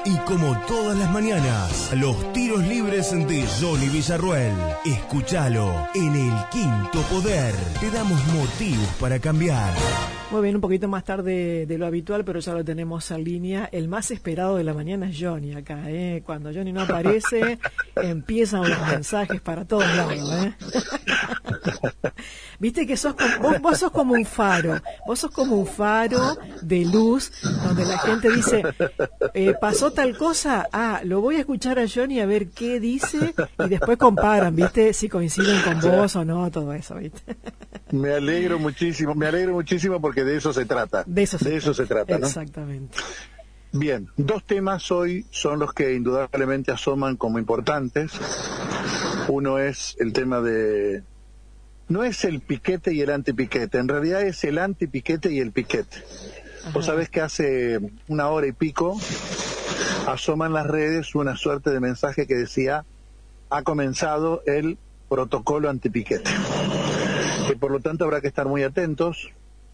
Y como todas las mañanas, los tiros libres de Johnny Villarruel. Escúchalo en El Quinto Poder. Te damos motivos para cambiar. Muy bien, un poquito más tarde de lo habitual, pero ya lo tenemos en línea. El más esperado de la mañana es Johnny acá, ¿eh? Cuando Johnny no aparece, empiezan los mensajes para todos lados, ¿eh? Viste que vos sos como un faro. Vos sos como un faro de luz, donde la gente dice, pasó tal cosa, lo voy a escuchar a Johnny a ver qué dice, y después comparan, ¿viste? Si coinciden con vos o no, todo eso, ¿viste? Me alegro muchísimo porque de eso se trata. De eso se trata, ¿no? Exactamente. Bien, dos temas hoy son los que indudablemente asoman como importantes. Uno es el tema de... No es el piquete y el antipiquete, en realidad es el antipiquete y el piquete. Ajá. Vos sabés que hace una hora y pico asoma en las redes una suerte de mensaje que decía: ha comenzado el protocolo antipiquete. Que por lo tanto habrá que estar muy atentos.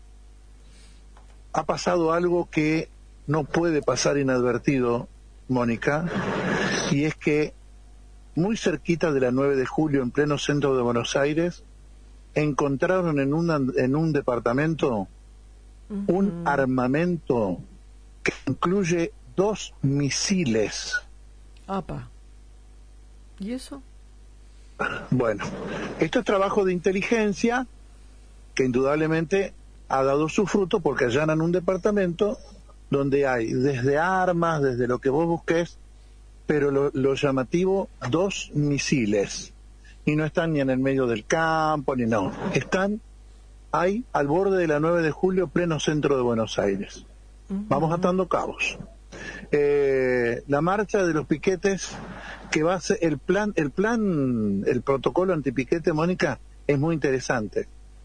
Ha pasado algo que no puede pasar inadvertido, Mónica, y es que muy cerquita de la 9 de julio, en pleno centro de Buenos Aires, encontraron en un departamento un armamento que incluye 2 misiles. ¡Apa! ¿Y eso? Bueno, esto es trabajo de inteligencia que indudablemente ha dado su fruto, porque allanan un departamento donde hay desde armas, desde lo que vos busques, pero lo llamativo, 2 misiles. Y no están ni en el medio del campo, ni no. Están ahí, al borde de la 9 de julio, pleno centro de Buenos Aires. Vamos atando cabos. La marcha de los piquetes, que va a ser el protocolo antipiquete, Mónica, es muy interesante.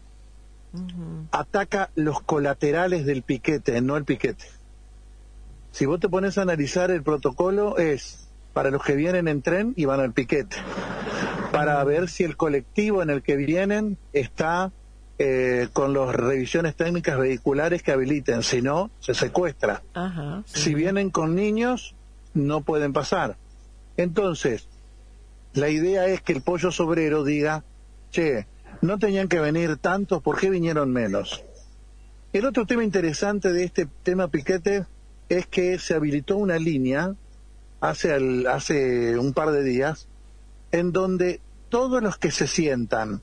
Ataca los colaterales del piquete, no el piquete. Si vos te pones a analizar el protocolo, es para los que vienen en tren y van al piquete, para ver si el colectivo en el que vienen está con las revisiones técnicas vehiculares que habiliten, si no, se secuestra. Ajá, sí. Si vienen con niños, no pueden pasar. Entonces, la idea es que el pollo sobrero diga: che, no tenían que venir tantos, ¿por qué vinieron menos? El otro tema interesante de este tema piquete es que se habilitó una línea hace un par de días, en donde todos los que se sientan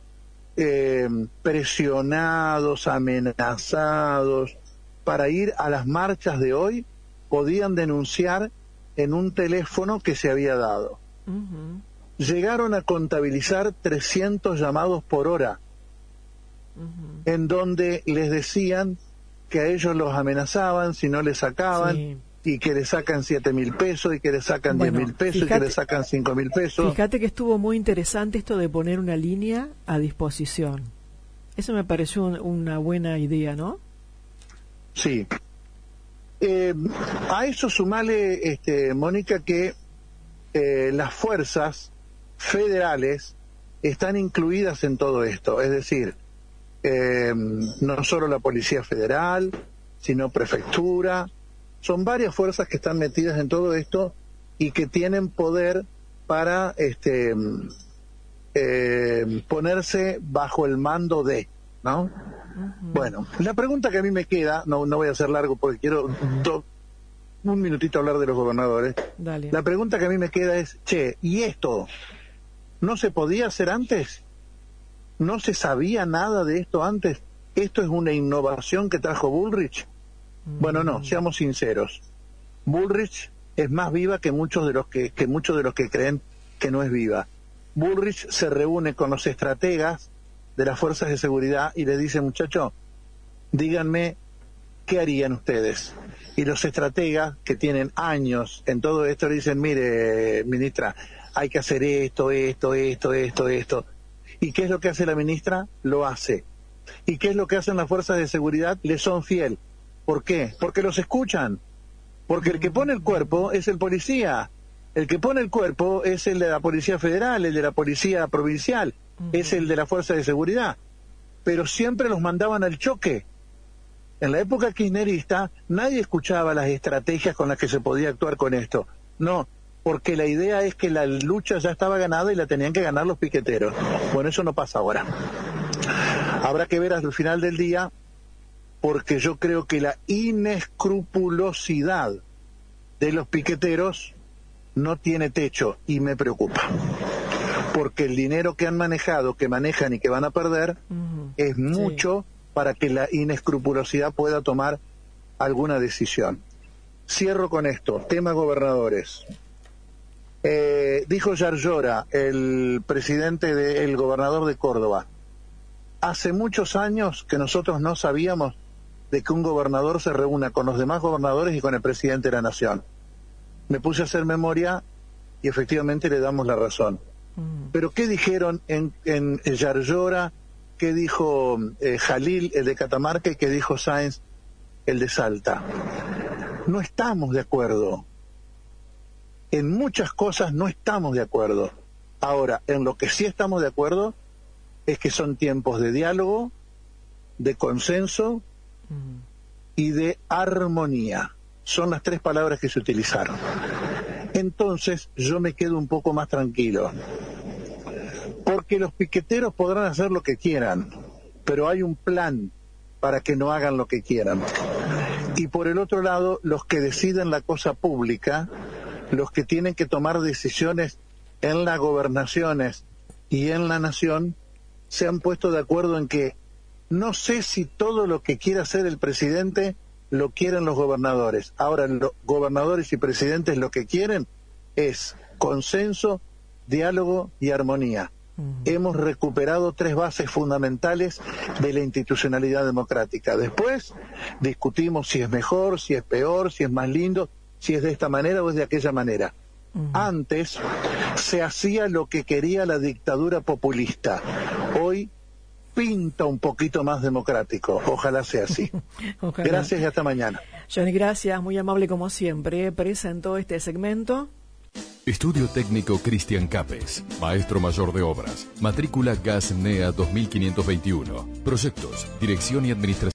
presionados, amenazados para ir a las marchas de hoy, podían denunciar en un teléfono que se había dado. Llegaron a contabilizar 300 llamados por hora, en donde les decían que a ellos los amenazaban si no les sacaban, sí, y que le sacan 7.000 pesos, y que le sacan 10.000 pesos, y que le sacan 5.000 pesos. Fíjate que estuvo muy interesante esto de poner una línea a disposición. Eso me pareció una buena idea, ¿no? Sí. A eso sumale, Mónica, que las fuerzas federales están incluidas en todo esto. Es decir, no solo la Policía Federal, sino Prefectura. Son varias fuerzas que están metidas en todo esto y que tienen poder para ponerse bajo el mando de, ¿no? Bueno, la pregunta que a mí me queda, no voy a ser largo porque quiero un minutito hablar de los gobernadores. Dale. La pregunta que a mí me queda es: che, ¿y esto no se podía hacer antes? ¿No se sabía nada de esto antes? ¿Esto es una innovación que trajo Bullrich? Bueno, no, seamos sinceros. Bullrich es más viva que muchos de los que creen que no es viva. Bullrich se reúne con los estrategas de las fuerzas de seguridad y les dice: muchachos, díganme qué harían ustedes. Y los estrategas, que tienen años en todo esto, le dicen: mire, ministra, hay que hacer esto. ¿Y qué es lo que hace la ministra? Lo hace. ¿Y qué es lo que hacen las fuerzas de seguridad? Le son fiel. ¿Por qué? Porque los escuchan. Porque el que pone el cuerpo es el policía. El que pone el cuerpo es el de la Policía Federal, el de la Policía Provincial, es el de la Fuerza de Seguridad. Pero siempre los mandaban al choque. En la época kirchnerista nadie escuchaba las estrategias con las que se podía actuar con esto. No, porque la idea es que la lucha ya estaba ganada y la tenían que ganar los piqueteros. Bueno, eso no pasa ahora. Habrá que ver al final del día, porque yo creo que la inescrupulosidad de los piqueteros no tiene techo y me preocupa. Porque el dinero que han manejado, que manejan y que van a perder, es mucho para que la inescrupulosidad pueda tomar alguna decisión. Cierro con esto, tema gobernadores. Dijo Yarlora, el gobernador de Córdoba, hace muchos años que nosotros no sabíamos de que un gobernador se reúna con los demás gobernadores y con el presidente de la nación. Me puse a hacer memoria y efectivamente le damos la razón. Pero ¿qué dijeron en Yarlora? ¿Qué dijo Jalil, el de Catamarca, y qué dijo Sáenz, el de Salta? No estamos de acuerdo. En muchas cosas no estamos de acuerdo. Ahora, en lo que sí estamos de acuerdo es que son tiempos de diálogo, de consenso y de armonía. Son las 3 palabras que se utilizaron. Entonces yo me quedo un poco más tranquilo. Porque los piqueteros podrán hacer lo que quieran, pero hay un plan para que no hagan lo que quieran. Y por el otro lado, los que deciden la cosa pública, los que tienen que tomar decisiones en las gobernaciones y en la nación, se han puesto de acuerdo en que no sé si todo lo que quiera hacer el presidente lo quieren los gobernadores. Ahora, los gobernadores y presidentes lo que quieren es consenso, diálogo y armonía. Hemos recuperado 3 bases fundamentales de la institucionalidad democrática. Después discutimos si es mejor, si es peor, si es más lindo, si es de esta manera o es de aquella manera. Antes se hacía lo que quería la dictadura populista. Hoy pinta un poquito más democrático. Ojalá sea así. Ojalá. Gracias y hasta mañana. Johnny, gracias. Muy amable como siempre. Presentó este segmento. Estudio Técnico Cristian Capes, Maestro Mayor de Obras, matrícula GAS NEA 2521, Proyectos, Dirección y Administración.